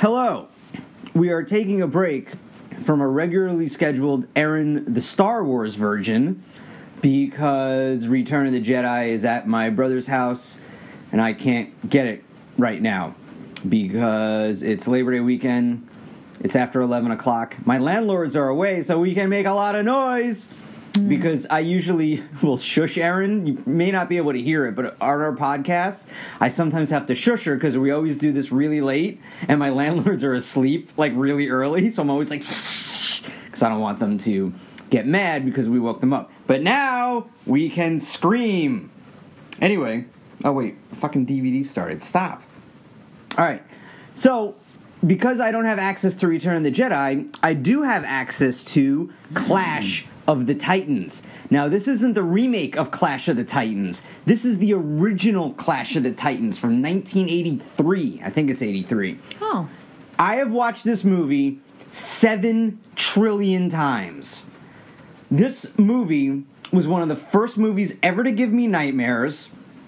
Hello. We are taking a break from a regularly scheduled Aaron the Star Wars virgin because Return of the Jedi is at my brother's house and I can't get it right now because it's Labor Day weekend. It's after 11 o'clock. My landlords are away, so we can make a lot of noise. Because I usually will shush Erin. You may not be able to hear it, but on our podcast, I sometimes have to shush her because we always do this really late, and my landlords are asleep, like, really early, so I'm always like, shh, because I don't want them to get mad because we woke them up. But now, we can scream. Anyway, oh wait, the fucking DVD started. Stop. Alright, so, because I don't have access to Return of the Jedi, I do have access to Clash of the Titans. Now, this isn't the remake of Clash of the Titans. This is the original Clash of the Titans from 1983. I think it's 83. Oh. I have watched this movie 7 trillion times. This movie was one of the first movies ever to give me nightmares.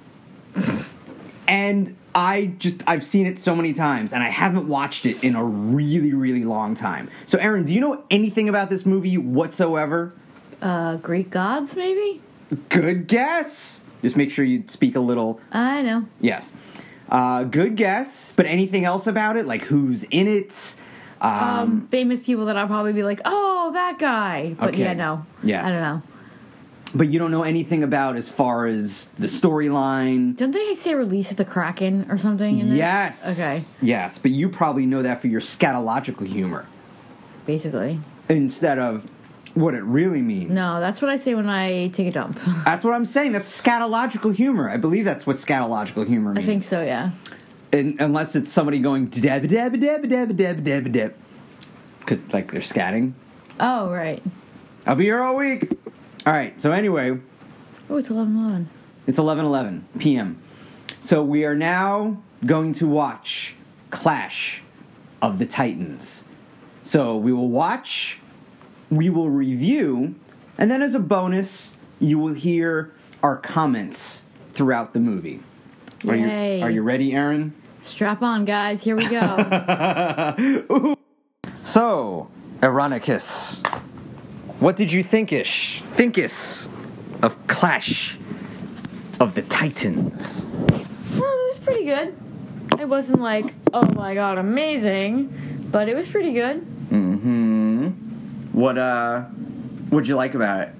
And I've seen it so many times, and I haven't watched it in a really, really long time. So, Aaron, do you know anything about this movie whatsoever? Greek gods, maybe? Good guess. Just make sure you speak a little. I know. Yes. Good guess. But anything else about it? Like, who's in it? Famous people that I'll probably be like, oh, that guy. But okay. yeah, no. Yes. I don't know. But you don't know anything about as far as the storyline? Didn't they say Release of the Kraken or something in there? Yes. Okay. Yes, but you probably know that for your scatological humor. Basically. Instead of what it really means. No, that's what I say when I take a dump. That's what I'm saying. That's scatological humor. I believe that's what scatological humor means. I think so, yeah. Unless it's somebody going dab dab dab dab dab dab dab, because like they're scatting. Oh, right. I'll be here all week. All right. So anyway, Oh, it's 11:11. it's 11:11 p.m. So we are now going to watch Clash of the Titans. So we will watch, we will review, and then as a bonus, you will hear our comments throughout the movie. Yay. Are you ready, Aaron? Strap on, guys. Here we go. So, Ironicus, what did you thinkis of Clash of the Titans? Well, it was pretty good. It wasn't like, oh my god, amazing, but it was pretty good. Mm-hmm. What'd you like about it?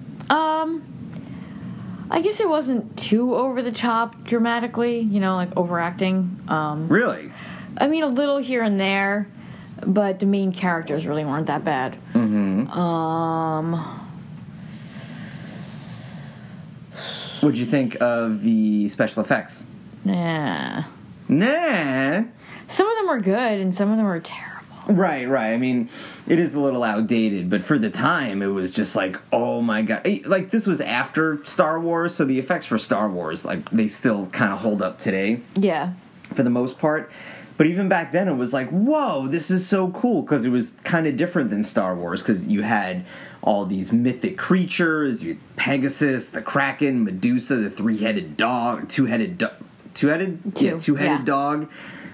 I guess it wasn't too over the top dramatically, like overacting. Really? I mean, a little here and there, but the main characters really weren't that bad. Mm-hmm. What'd you think of the special effects? Nah. Nah. Some of them were good, and some of them were terrible. Right. I mean, it is a little outdated, but for the time, it was just like, oh my god. Like, this was after Star Wars, so the effects for Star Wars, like, they still kind of hold up today. Yeah. For the most part. But even back then, it was like, whoa, this is so cool, because it was kind of different than Star Wars, because you had all these mythic creatures, you had Pegasus, the Kraken, Medusa, the three-headed dog, two-headed dog.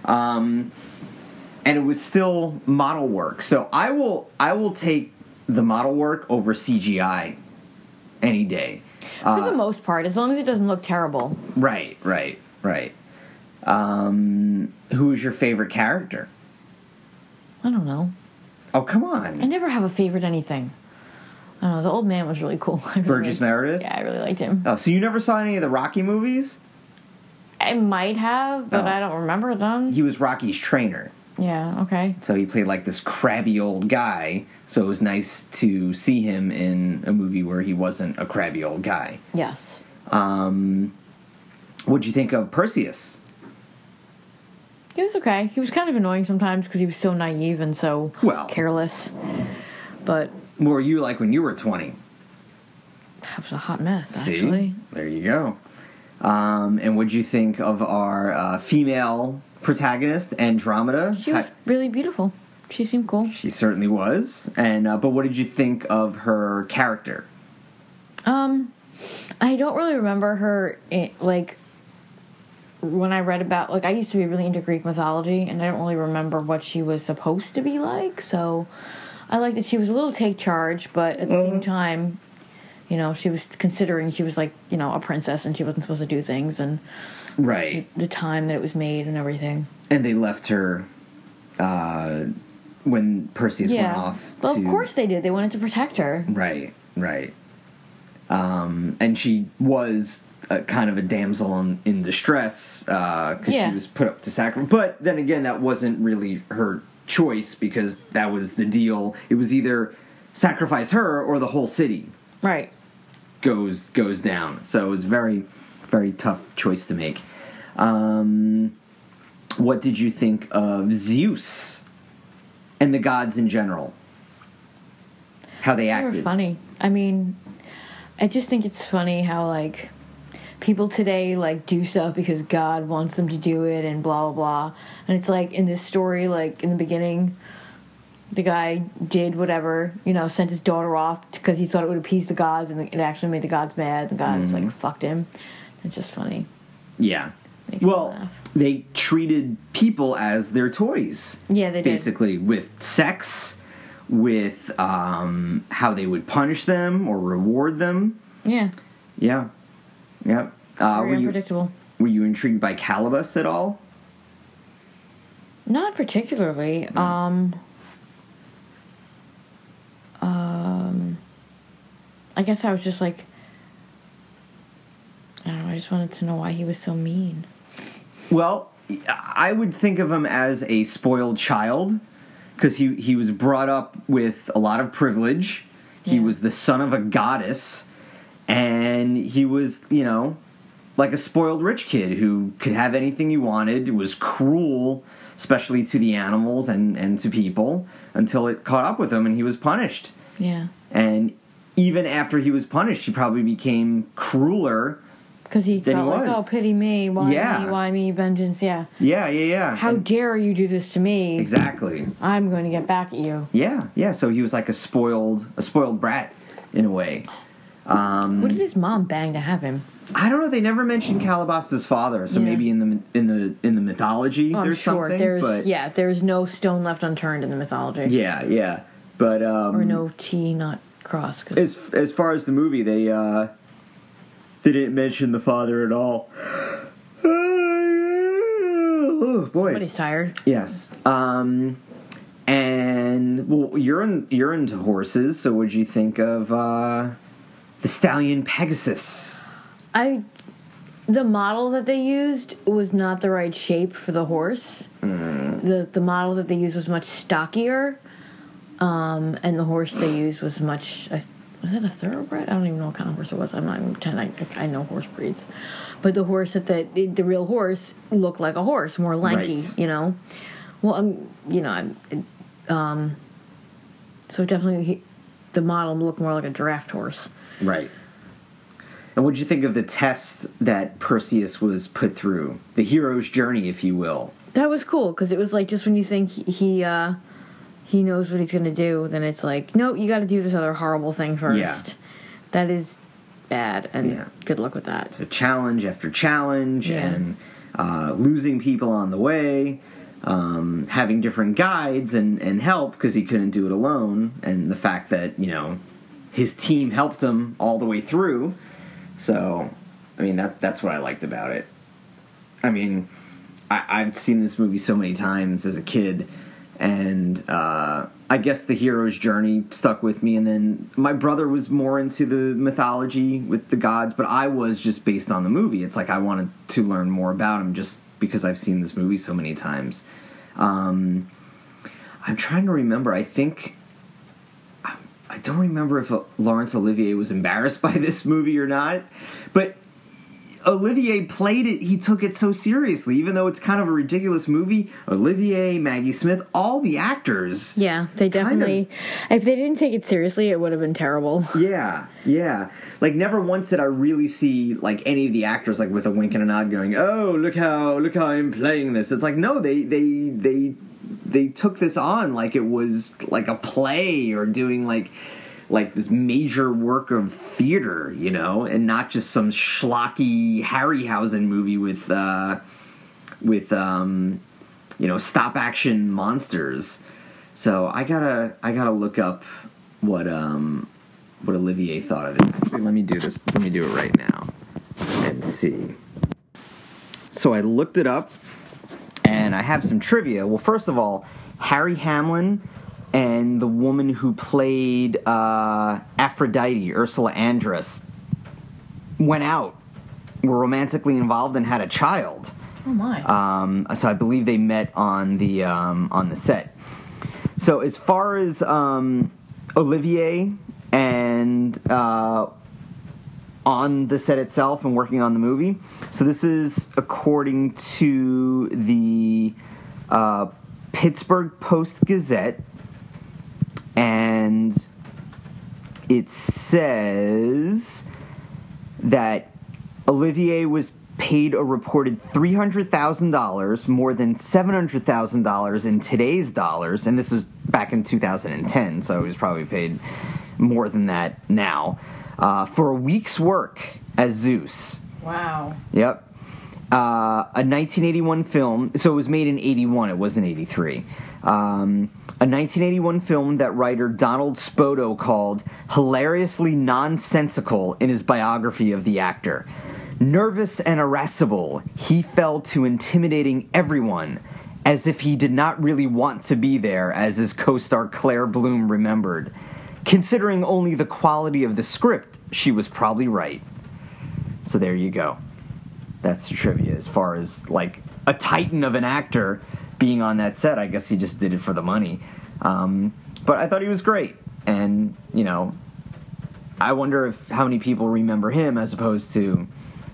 And it was still model work. So I will take the model work over CGI any day. For the most part, as long as it doesn't look terrible. Right. Who is your favorite character? I don't know. Oh, come on. I never have a favorite anything. I don't know, the old man was really cool. Burgess Meredith? Yeah, I really liked him. Oh, so you never saw any of the Rocky movies? I might have, but I don't remember them. He was Rocky's trainer. Yeah, okay. So he played like this crabby old guy, so it was nice to see him in a movie where he wasn't a crabby old guy. Yes. What'd you think of Perseus? He was okay. He was kind of annoying sometimes because he was so naive and so careless. But what were you like when you were 20? That was a hot mess, actually. See? There you go. And what'd you think of our female protagonist, Andromeda? She was really beautiful. She seemed cool. She certainly was. And but what did you think of her character? I don't really remember her when I read about, like, I used to be really into Greek mythology, and I don't really remember what she was supposed to be like, so I liked that she was a little take charge, but at the same time, you know, she was considering she was, like, you know, a princess, and she wasn't supposed to do things, and right, the time that it was made and everything. And they left her when Perseus went off. Well, of course they did. They wanted to protect her. Right. And she was kind of a damsel in distress because she was put up to sacrifice. But then again, that wasn't really her choice because that was the deal. It was either sacrifice her or the whole city goes down. So it was very, very tough choice to make. What did you think of Zeus and the gods in general? How they acted? They were funny. I mean, I just think it's funny how, like, people today, like, do stuff because God wants them to do it and blah, blah, blah. And it's like, in this story, like, in the beginning, the guy did whatever, you know, sent his daughter off because he thought it would appease the gods, and it actually made the gods mad. The gods, like, fucked him. It's just funny. Yeah. Well, they treated people as their toys. Yeah, they did. Basically, with sex, with how they would punish them or reward them. Yeah. Yeah. Very unpredictable. Were you intrigued by Calibus at all? Not particularly. I guess I was just like, I don't know, I just wanted to know why he was so mean. Well, I would think of him as a spoiled child because he was brought up with a lot of privilege. He was the son of a goddess, and he was, you know, like a spoiled rich kid who could have anything he wanted. It was cruel, especially to the animals and to people, until it caught up with him and he was punished. Yeah. And even after he was punished, he probably became crueler. Because he felt like, oh, pity me, why me, vengeance, Yeah. How dare you do this to me? Exactly. I'm going to get back at you. Yeah, so he was like a spoiled brat, in a way. What did his mom bang to have him? I don't know, they never mentioned Calabas's father, so maybe in the mythology there's something. There's no stone left unturned in the mythology. Yeah. But or no T not crossed. As far as the movie, they didn't mention the father at all. Oh boy, somebody's tired. Yes. And well, you're into horses, so what'd you think of the stallion Pegasus? The model that they used was not the right shape for the horse. The model that they used was much stockier, and the horse they used was much. Was it a thoroughbred? I don't even know what kind of horse it was. I'm not even pretending I know horse breeds. But the horse the real horse looked like a horse, more lanky, you know. Well, so definitely the model looked more like a draft horse. Right. And what did you think of the test that Perseus was put through? The hero's journey, if you will. That was cool, because it was like just when you think he knows what he's going to do, then it's like, no, you got to do this other horrible thing first. Yeah. That is bad, and good luck with that. So challenge after challenge, and losing people on the way, having different guides and help, because he couldn't do it alone, and the fact that, you know, his team helped him all the way through. So, I mean, that's what I liked about it. I mean, I've seen this movie so many times as a kid, and I guess the hero's journey stuck with me, and then my brother was more into the mythology with the gods, but I was just based on the movie. It's like I wanted to learn more about him just because I've seen this movie so many times. I'm trying to remember. I don't remember if Laurence Olivier was embarrassed by this movie or not, but Olivier played it, he took it so seriously, even though it's kind of a ridiculous movie. Olivier, Maggie Smith, all the actors. Yeah, they definitely, if they didn't take it seriously, it would have been terrible. Yeah. Like, never once did I really see, like, any of the actors, like, with a wink and a nod going, oh, look how I'm playing this. It's like, no, they took this on like it was like a play or doing like this major work of theater, you know, and not just some schlocky Harryhausen movie with with stop action monsters. So I gotta look up what Olivier thought of it. Actually, let me do this. Let me do it right now and see. So I looked it up, and I have some trivia. Well, first of all, Harry Hamlin and the woman who played Aphrodite, Ursula Andress, were romantically involved and had a child. Oh my! So I believe they met on the set. So as far as Olivier and on the set itself and working on the movie, so this is according to the Pittsburgh Post-Gazette, and it says that Olivier was paid a reported $300,000, more than $700,000 in today's dollars, and this was back in 2010, so he was probably paid more than that now, for a week's work as Zeus. Wow. Yep. A 1981 film, so it was made in 81, it wasn't 83. A 1981 film that writer Donald Spoto called hilariously nonsensical in his biography of the actor. Nervous and irascible, he fell to intimidating everyone, as if he did not really want to be there, as his co-star Claire Bloom remembered. Considering only the quality of the script, she was probably right. So there you go. That's the trivia. As far as, like, a titan of an actor being on that set, I guess he just did it for the money. But I thought he was great. And, I wonder how many people remember him as opposed to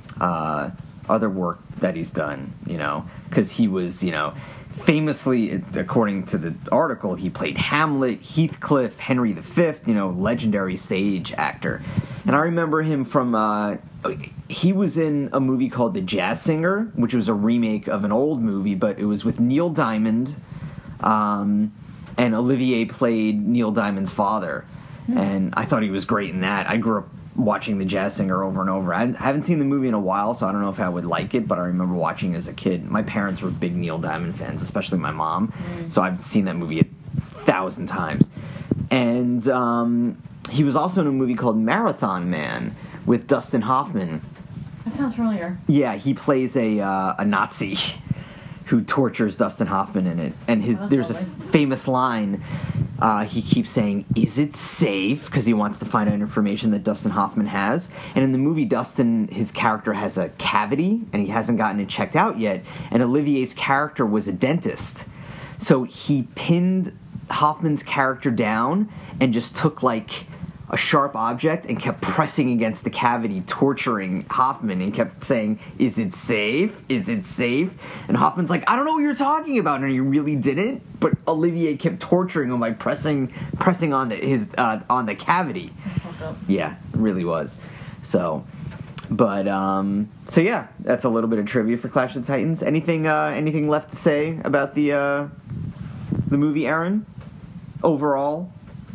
other work that he's done, because he was, famously, according to the article, he played Hamlet, Heathcliff, Henry V, legendary stage actor. And I remember him from, he was in a movie called The Jazz Singer, which was a remake of an old movie, but it was with Neil Diamond, and Olivier played Neil Diamond's father. And I thought he was great in that. I grew up watching The Jazz Singer over and over. I haven't seen the movie in a while, so I don't know if I would like it, but I remember watching it as a kid. My parents were big Neil Diamond fans, especially my mom, so I've seen that movie 1,000 times. And he was also in a movie called Marathon Man with Dustin Hoffman. That sounds familiar. Yeah, he plays a Nazi who tortures Dustin Hoffman in it. And there's lovely. A famous line he keeps saying, "Is it safe?" Because he wants to find out information that Dustin Hoffman has. And in the movie, his character has a cavity, and he hasn't gotten it checked out yet. And Olivier's character was a dentist. So he pinned Hoffman's character down and just took, like, a sharp object and kept pressing against the cavity, torturing Hoffman, and kept saying, "Is it safe? Is it safe?" And Hoffman's like, "I don't know what you're talking about," and he really didn't. But Olivier kept torturing him by pressing on the cavity. That's fucked up. Yeah, it really was. So yeah, that's a little bit of trivia for Clash of the Titans. Anything left to say about the movie, Aaron? Overall.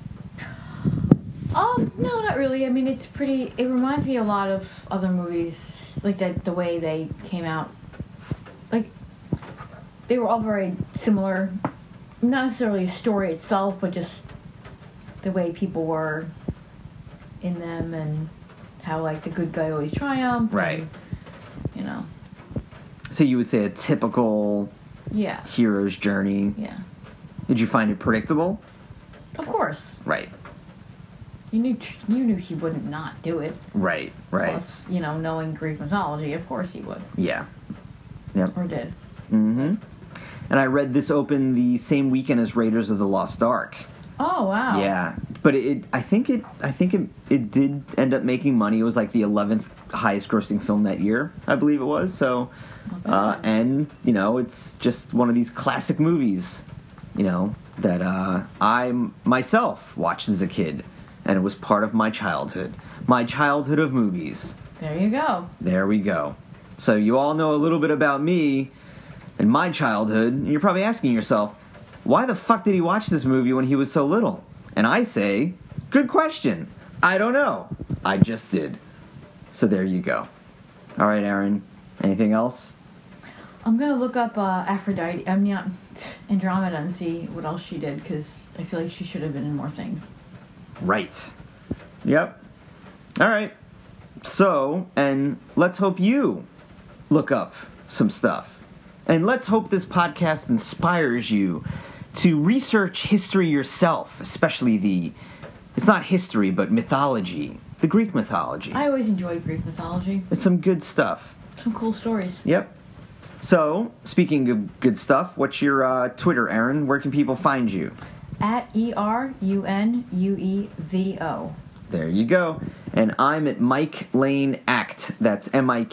No, not really. I mean, it reminds me a lot of other movies, like the way they came out. Like, they were all very similar. Not necessarily a story itself, but just the way people were in them and how, like, the good guy always triumphed. Right. And, So you would say a typical hero's journey. Yeah. Did you find it predictable? Of course. Right. You knew he wouldn't not do it. Right. Plus, knowing Greek mythology, of course he would. Yeah. Yep. Or did. Mm-hmm. And I read this opened the same weekend as Raiders of the Lost Ark. Oh, wow. Yeah. But I think it did end up making money. It was like the 11th highest grossing film that year, I believe it was. So, and, it's just one of these classic movies, that I myself watched as a kid. And it was part of my childhood. My childhood of movies. There you go. There we go. So you all know a little bit about me and my childhood. And you're probably asking yourself, why the fuck did he watch this movie when he was so little? And I say, good question. I don't know. I just did. So there you go. All right, Aaron. Anything else? I'm gonna look up Aphrodite. I'm not Andromeda and see what else she did because I feel like she should have been in more things. Right. Yep. All right. So, and let's hope you look up some stuff. And let's hope this podcast inspires you to research history yourself, especially it's not history, but mythology, the Greek mythology. I always enjoyed Greek mythology. It's some good stuff. Some cool stories. Yep. So, speaking of good stuff, what's your Twitter, Aaron? Where can people find you? At ERUNUEVO. There you go. And I'm at Mike Lane Act. That's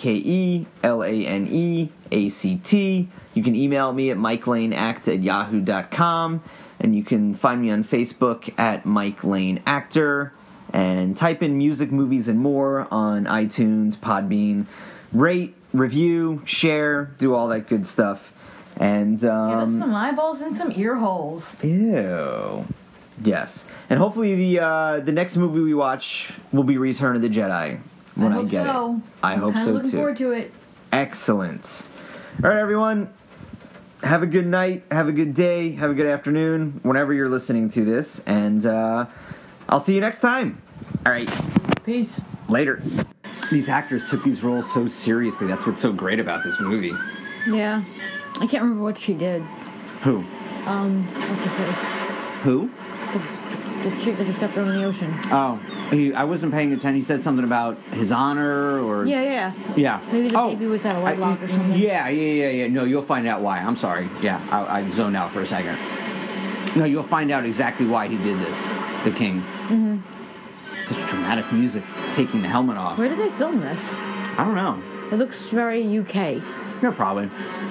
MikeLaneAct. You can email me at MikeLaneAct@yahoo.com. And you can find me on Facebook at Mike Lane Actor. And type in music, movies, and more on iTunes, Podbean. Rate, review, share, do all that good stuff. And Give us some eyeballs and some ear holes. Ew. Yes. And hopefully the next movie we watch will be Return of the Jedi when I get it. I hope so too. Looking forward to it. Excellent. All right, everyone. Have a good night. Have a good day. Have a good afternoon. Whenever you're listening to this, and I'll see you next time. All right. Peace. Later. These actors took these roles so seriously. That's what's so great about this movie. Yeah. I can't remember what she did. Who? What's her face? Who? The chick that just got thrown in the ocean. Oh, I wasn't paying attention. He said something about his honor or... Yeah. Oh, Maybe the baby was out of wedlock or something. Yeah. No, you'll find out why. I'm sorry. Yeah, I zoned out for a second. No, you'll find out exactly why he did this, the king. Mm-hmm. Such dramatic music, taking the helmet off. Where did they film this? I don't know. It looks very UK. Yeah, probably.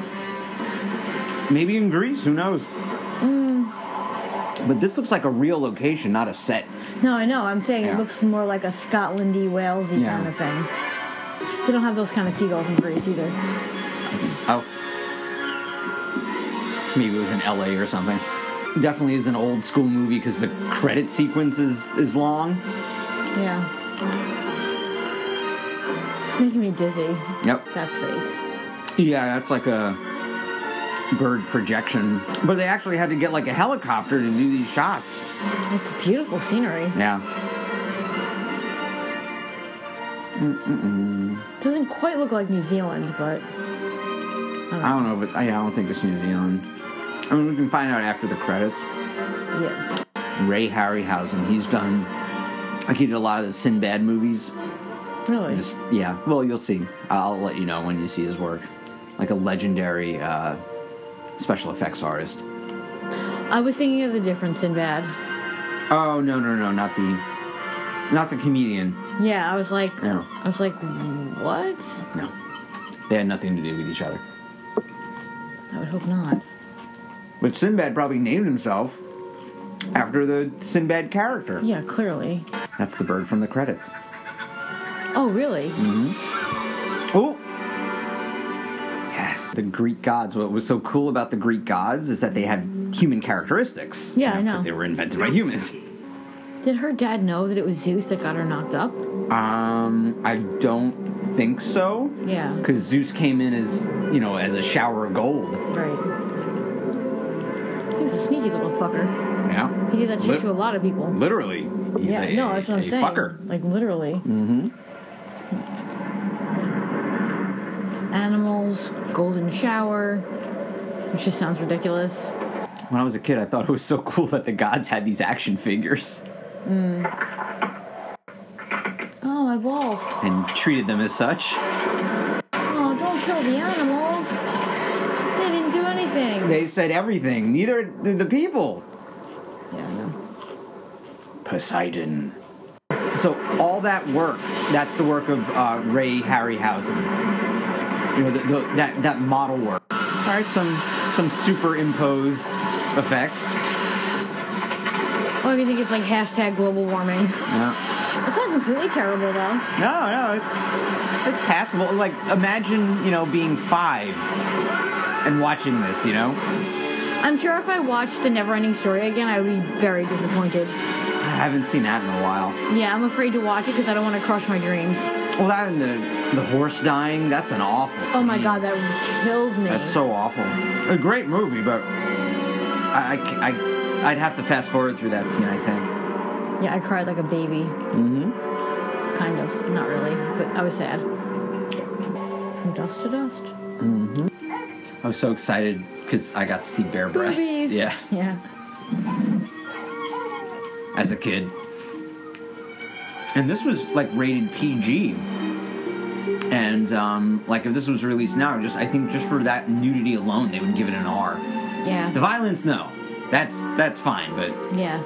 Maybe in Greece, who knows? But this looks like a real location, not a set. No, I know. I'm saying it looks more like a Scotlandy, Walesy kind of thing. They don't have those kind of seagulls in Greece either. Oh. Maybe it was in LA or something. Definitely is an old school movie because the credit sequence is long. Yeah. It's making me dizzy. Yep. That's fake. Yeah, that's like a bird projection. But they actually had to get like a helicopter to do these shots. It's beautiful scenery. Yeah. Doesn't quite look like New Zealand, but I don't know, but I don't think it's New Zealand. I mean, we can find out after the credits. Yes. Ray Harryhausen, he's done, like he did a lot of the Sinbad movies. Really? Yeah, well, you'll see. I'll let you know when you see his work. Like a legendary special effects artist. I was thinking of the different Sinbad. Oh, no, not the comedian. Yeah, I was like, No. What? No. They had nothing to do with each other. I would hope not. But Sinbad probably named himself after the Sinbad character. Yeah, clearly. That's the bird from the credits. Oh, really? Mm-hmm. Oh! Yes. The Greek gods. What was so cool about the Greek gods is that they had human characteristics. Yeah, I know. Because they were invented by humans. Did her dad know that it was Zeus that got her knocked up? I don't think so. Yeah. Because Zeus came in as a shower of gold. Right. He was a sneaky little fucker. Yeah. He did that shit to a lot of people. Literally. He's that's what I'm saying. Fucker. Like, literally. Mm-hmm. Animals, golden shower, which just sounds ridiculous. When I was a kid, I thought it was so cool that the gods had these action figures. Oh, my balls. And treated them as such. Oh, don't kill the animals. They didn't do anything. They said everything. Neither did the people. Yeah, I know. Poseidon. So all that work, that's the work of Ray Harryhausen. That model work. All right, some superimposed effects. Oh, you think it's like hashtag global warming? Yeah. It's not completely terrible, though. No, it's passable. Like, imagine, being 5 and watching this, I'm sure if I watched The Neverending Story again, I would be very disappointed. I haven't seen that in a while. Yeah, I'm afraid to watch it because I don't want to crush my dreams. Well, that and the horse dying, that's an awful scene. Oh my god, that killed me. That's so awful. A great movie, but I'd have to fast forward through that scene, I think. Yeah, I cried like a baby. Mm-hmm. Kind of. Not really, but I was sad. From dust to dust. Mm-hmm. I was so excited because I got to see bare breasts. Boobies. Yeah. Yeah. As a kid. And this was like rated PG. And like if this was released now, I think just for that nudity alone, they would give it an R. Yeah. The violence, no. That's fine, but Yeah.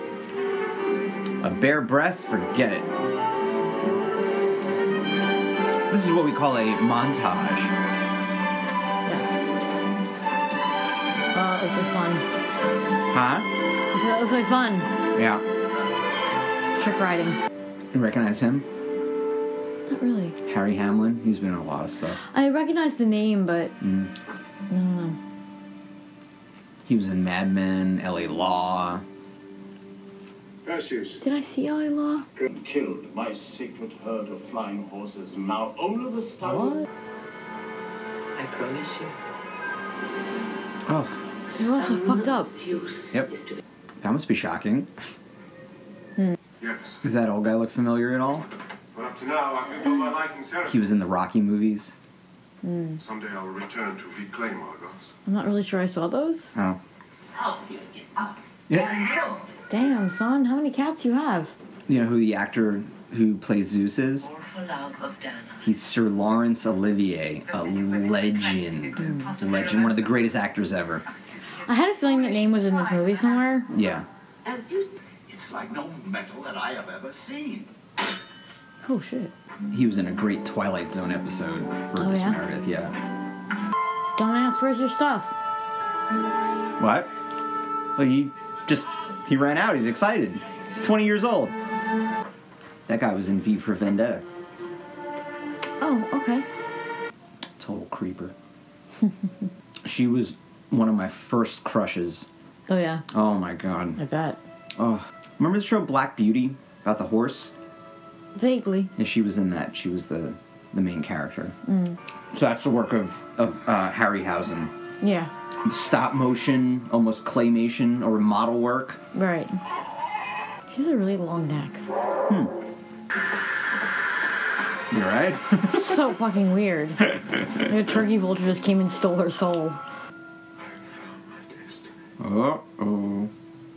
a bare breast, forget it. This is what we call a montage. Yes. Oh, it was like fun. Huh? It was like fun. Yeah. Trick riding. You recognize him? Not really. Harry Hamlin. He's been in a lot of stuff. I recognize the name, but I don't know. He was in Mad Men, L.A. Law. Perseus. Did I see L.A. Law? Killed my sacred herd of flying horses, and now only the stallion. What? I promise you. Oh. You're also fucked up. Yep. That must be shocking. Yes. Does that old guy look familiar at all? But up to now, I've been told my liking Sarah. He was in the Rocky movies. Someday I will return to reclaim Argos. I'm not really sure I saw those. Oh. Help you get up. Yeah. Damn, son, how many cats you have? You know who the actor who plays Zeus is? All for love of Dana. He's Sir Laurence Olivier, a legend. Legend, one of the greatest actors ever. I had a feeling that name was in this movie somewhere. Yeah. As you see, it's like no metal that I have ever seen. Oh, shit. He was in a great Twilight Zone episode. Burgess yeah? Meredith, yeah. Dumbass, where's your stuff? What? Well, he ran out. He's excited. He's 20 years old. That guy was in V for Vendetta. Oh, okay. Total creeper. She was one of my first crushes. Oh, yeah, Oh my god. I bet. Oh, remember the show Black Beauty about the horse? Vaguely. Yeah, she was in that. She was the main character. So that's the work of Harryhausen. Yeah, Stop motion, almost claymation or model work. right. She has a really long neck. You alright? So fucking weird. Like a turkey vulture just came and stole her soul. Uh-oh.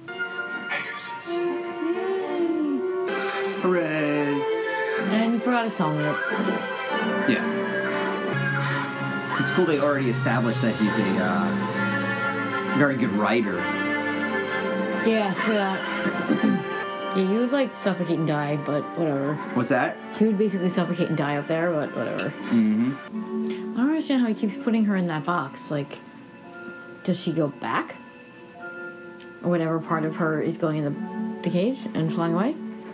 Hooray! And you forgot his helmet. Yes. It's cool they already established that he's a very good writer. Yeah, for that. Yeah, you would like suffocate and die, but whatever. What's that? He would basically suffocate and die up there, but whatever. Mm-hmm. I don't understand how he keeps putting her in that box. Like, does she go back? Or whatever part of her is going in the cage and flying away?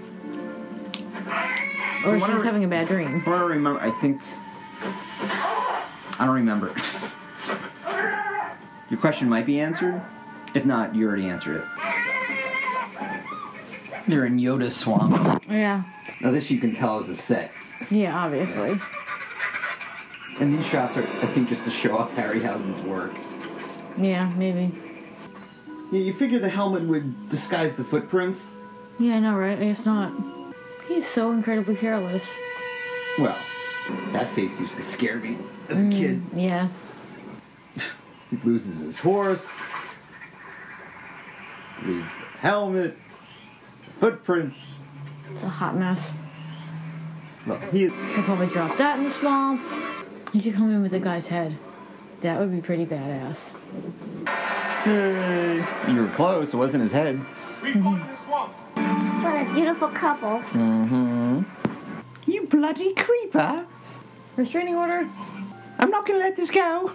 Or is she just having a bad dream? I don't remember. I don't remember. Your question might be answered. If not, you already answered it. They're in Yoda Swamp. Yeah. Now this you can tell is a set. Yeah, obviously. And these shots are, I think, just to show off Harryhausen's work. Yeah, maybe. You figure the helmet would disguise the footprints? Yeah, I know, right? I guess not. He's so incredibly careless. Well, that face used to scare me as a kid. Yeah. He loses his horse, leaves the helmet, the footprints. It's a hot mess. Well, he... He'll probably drop that in the swamp. He should come in with the guy's head. That would be pretty badass. You were close. It wasn't his head. We fought in the swamp. What a beautiful couple. Mm-hmm. You bloody creeper! Restraining order? I'm not gonna let this go.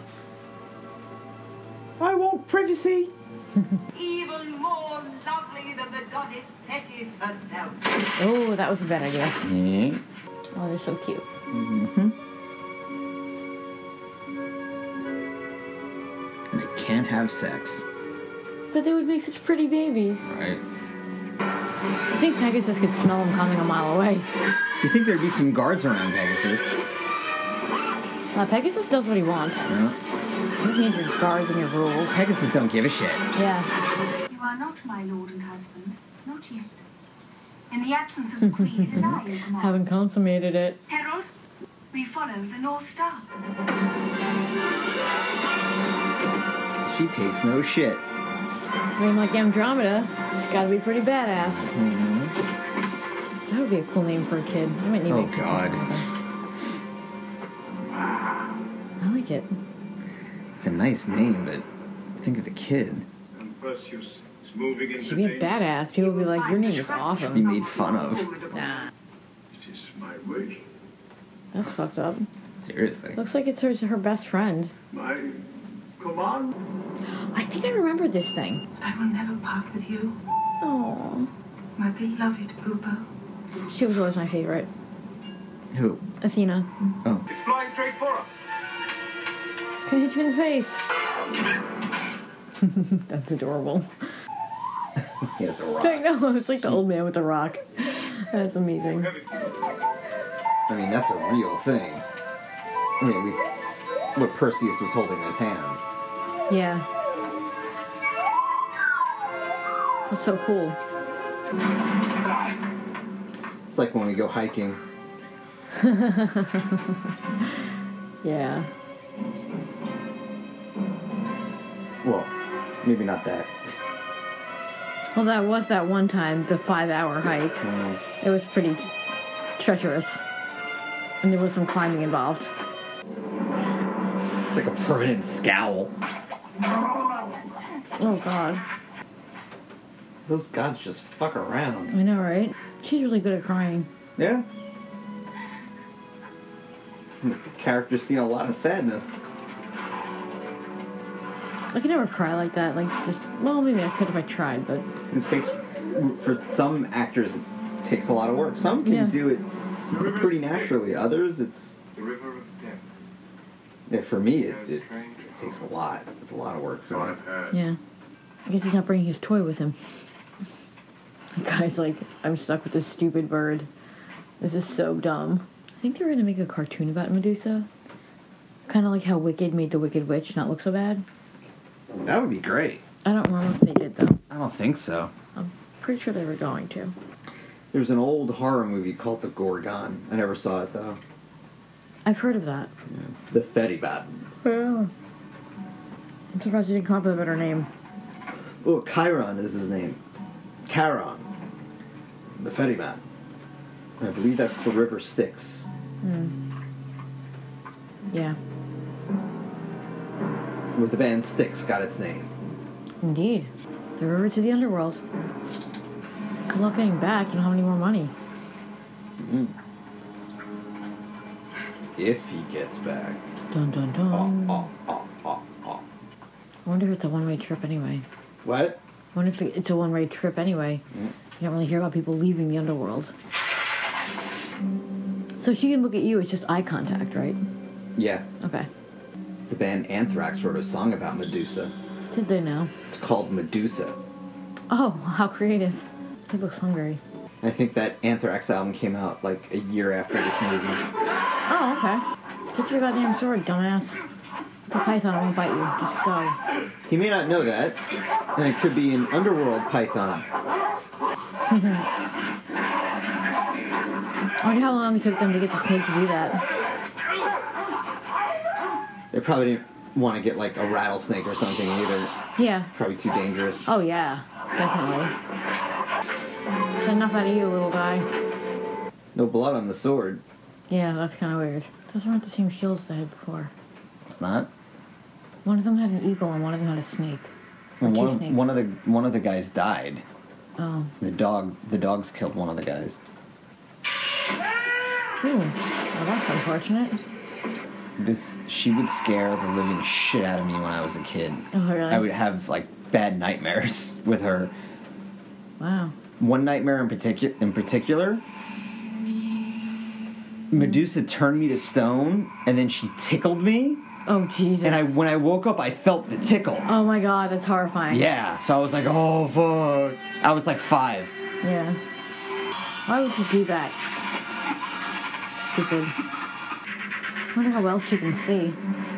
I want privacy. Even more lovely than the goddess Thetis herself. Oh, that was a bad idea. Yeah. Oh, they're so cute. Mm-hmm. They can't have sex. But they would make such pretty babies. Right. I think Pegasus could smell him coming a mile away. You think there'd be some guards around Pegasus? Pegasus does what he wants. Yeah. You just need your guards and your rules. Pegasus don't give a shit. Yeah. You are not my lord and husband. Not yet. In the absence of the queen, it is I who command. Haven't consummated it. Herald, we follow the North Star. She takes no shit. It's name like Andromeda. She's got to be pretty badass. Mm-hmm. That would be a cool name for a kid. I might name Oh, it. God. I like it. It's a nice name, but think of the kid. And Perseus is moving into She'd be a danger. badass. People would be like, your name is Be awesome. made fun of. Nah, It is my wish, that's fucked up. Seriously. Looks like it's her best friend. my command. I think I remember this thing. I will never part with you, Oh, my beloved Bubo. she was always my favorite. Who? Athena. Oh. It's flying straight for us. Can hit you in the face. That's adorable. He has a rock. I know, it's like the old man with the rock. That's amazing. I mean, that's a real thing. I mean, at least what Perseus was holding in his hands. Yeah. That's so cool. It's like when we go hiking. Yeah. Well, maybe not that. Well, that was that one time, the 5-hour hike. It was pretty treacherous. And there was some climbing involved. It's like a permanent scowl. Oh, God. Those gods just fuck around. I know, right? She's really good at crying. Yeah. The character's seen a lot of sadness. I could never cry like that. Like, just, well, maybe I could if I tried, but... It takes, for some actors, it takes a lot of work. Some can Yeah. do it pretty naturally. Others, it's, The river of death. yeah, for me, it takes a lot. It's a lot of work So for me. I've heard. Yeah. I guess he's not bringing his toy with him. The guy's like, I'm stuck with this stupid bird. This is so dumb. I think they're going to make a cartoon about Medusa. Kind of like how Wicked made the Wicked Witch not look so bad. That would be great. I don't remember if they did, though. I don't think so. I'm pretty sure they were going to. There's an old horror movie called The Gorgon. I never saw it, though. I've heard of that. The Fedibat. Yeah. I'm surprised you didn't come up with a better name. Oh, Chiron is his name. Charon. The Fedibat. I believe that's the river Styx. Yeah. Where the band Styx got its name. Indeed. The river to the underworld. Good luck getting back. You don't have any more money. If he gets back. Dun dun dun. Oh. I wonder if it's a one-way trip anyway. What? I wonder if it's a one-way trip anyway. You don't really hear about people leaving the underworld. So she can look at you, it's just eye contact, right? Yeah. Okay. The band Anthrax wrote a song about Medusa. Did they know? It's called Medusa. Oh, how creative. He looks hungry. I think that Anthrax album came out like a year after this movie. Oh, okay. Get your goddamn sword, dumbass. It's a python, it won't bite you. Just go. He may not know that, and it could be an underworld python. I wonder how long it took them to get the snake to do that. They probably didn't want to get like a rattlesnake or something either. Yeah. Probably too dangerous. Oh, yeah. Definitely. It's enough out of you, little guy. No blood on the sword. Yeah, that's kind of weird. Those aren't the same shields they had before. It's not. One of them had an eagle and one of them had a snake. Or two snakes. One of the guys died. Oh. The dogs killed one of the guys. Ooh. Well, that's unfortunate. She would scare the living shit out of me when I was a kid. Oh, really? I would have like bad nightmares with her. Wow. One nightmare in particular, Medusa turned me to stone, and then she tickled me. Oh, Jesus. And when I woke up, I felt the tickle. Oh, my God. That's horrifying. Yeah. So I was like, oh, fuck. I was like 5. Yeah. Why would you do that? Stupid. I wonder how else she can see.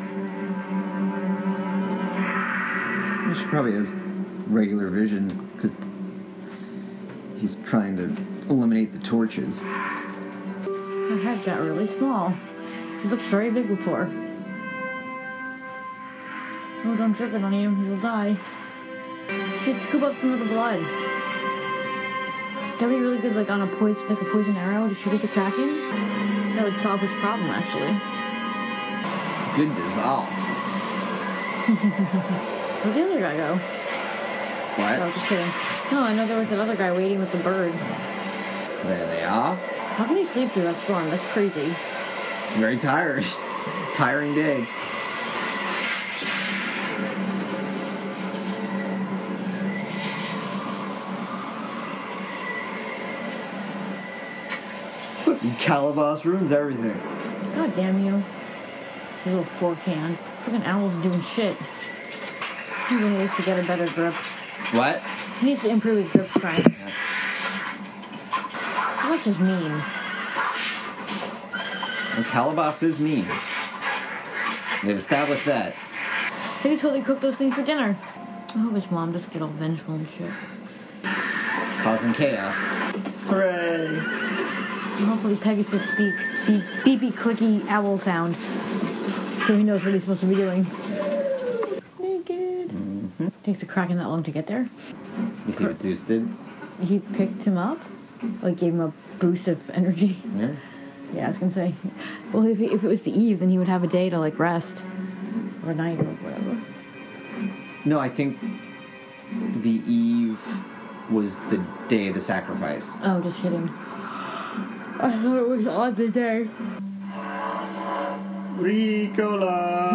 She probably has regular vision because he's trying to eliminate the torches. Her head got really small. It looked very big before. Oh, don't drip it on you. You'll die. You should scoop up some of the blood. That'd be really good, like on a poison arrow to shoot at the Kraken. That would solve his problem, actually. Good dissolve. Where'd the other guy go? What? No, just kidding. No, I know there was that other guy waiting with the bird. There they are. How can you sleep through that storm? That's crazy. It's very tired. Tiring day. Fucking Calabas ruins everything. God damn you. You little forehand. Fucking owl's doing shit. He really needs to get a better grip. What? He needs to improve his grip strength. That's just mean. And Calabas is mean. They've established that. They could totally cook those things for dinner. I hope his mom doesn't get all vengeful and shit. Causing chaos. Hooray! And hopefully Pegasus speaks beepy clicky owl sound. So he knows what he's supposed to be doing. Naked. Mm-hmm. Takes the Kraken that long to get there. You see what Zeus did? He picked him up, like gave him a boost of energy. Yeah. Yeah, I was gonna say. Well, if it was the eve, then he would have a day to like rest, or a night, or whatever. No, I think the eve was the day of the sacrifice. Oh, just kidding. I thought it was on the day. Ricola!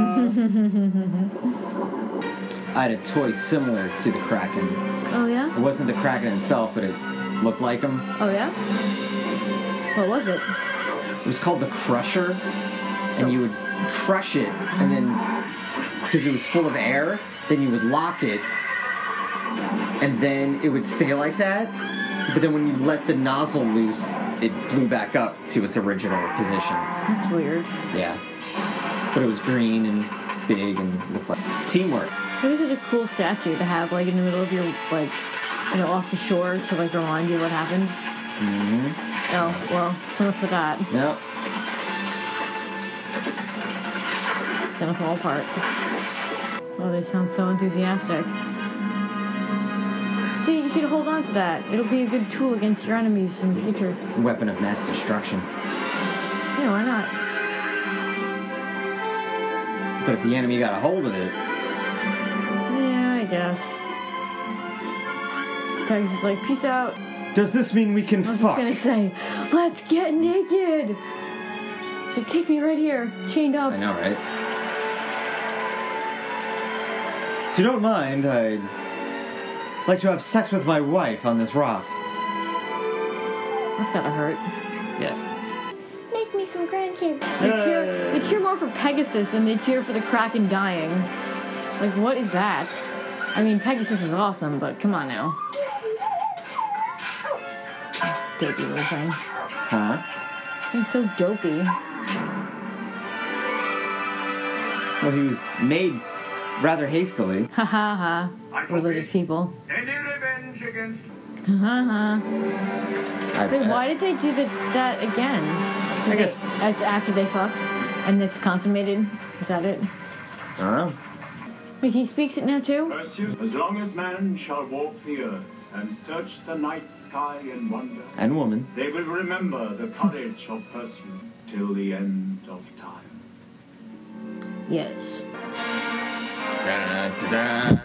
I had a toy similar to the Kraken. Oh yeah? It wasn't the Kraken itself, but it looked like him. Oh yeah? What was it? It was called the Crusher, and you would crush it, and then, because it was full of air, then you would lock it, and then it would stay like that, but then when you let the nozzle loose, it blew back up to its original position. That's weird. Yeah. But it was green and big and looked like teamwork. It was such a cool statue to have, like, in the middle of your, like, you know, off the shore to, like, remind you what happened. Mm-hmm. Oh, well, so much for that. Yep. It's gonna fall apart. Oh, they sound so enthusiastic. See, you should hold on to that. It'll be a good tool against your enemies in the future. Weapon of mass destruction. Yeah, why not? But if the enemy got a hold of it... Yeah, I guess. Pegasus is like, peace out. Does this mean we can I was fuck? just gonna say, let's get naked! It's like, take me right here, chained up. I know, right? If you don't mind, I'd like to have sex with my wife on this rock. That's gotta hurt. Yes. Make me some grandkids. They cheer more for Pegasus than they cheer for the Kraken dying. Like, what is that? I mean, Pegasus is awesome, but come on now. Dopey little thing. Huh? This thing's so dopey. Well, he was made rather hastily. Ha ha ha. Religious people. Any revenge against... Ha ha ha. I Wait, bet. why did they do that again? I guess... As after they fucked? And this consummated? Is that it? I don't know. Wait, he speaks it now too? Perseus, as long as man shall walk the earth and search the night sky in wonder, And woman. they will remember the courage of Perseus till the end of time. Yes. Da-da-da-da.